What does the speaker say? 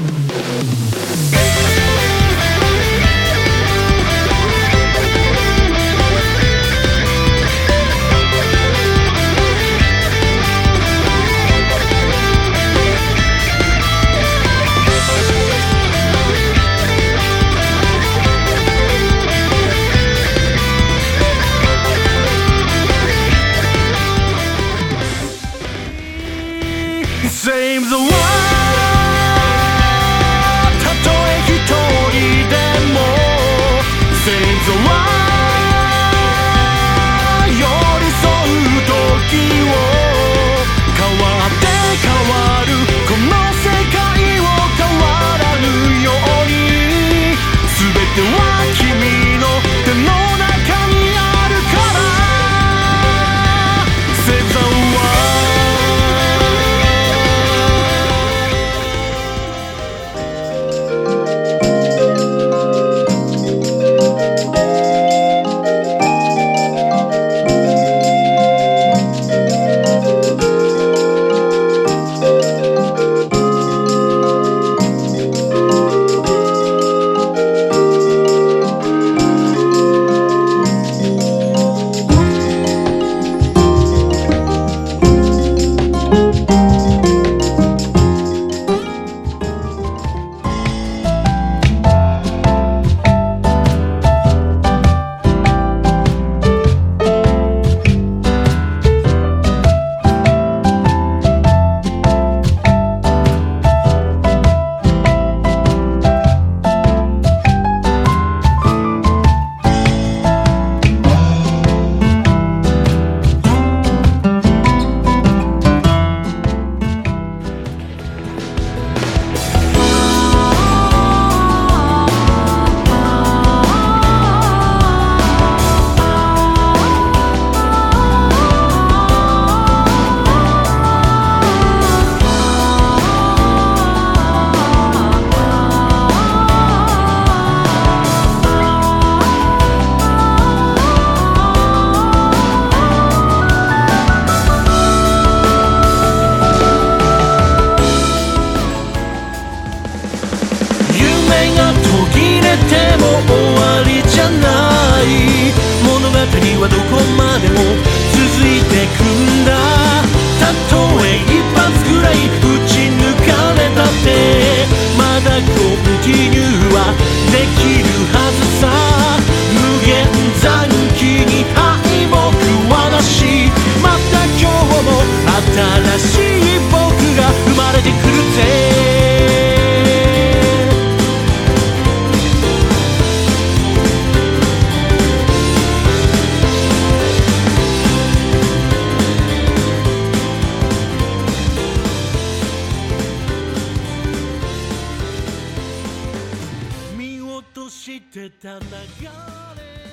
Save the world たとえ一人でも Save the world 寄り添う時を変わって変わるこの世界を変わらぬように全ては君の手の中にあるから Save the worldはどこまでも続いてくんだたとえ一発くらい打ち抜かれたってまだコンティニューはできるはずさ無限残機に敗北はなしまた今日も新しい僕が生まれてくるぜしてた流れ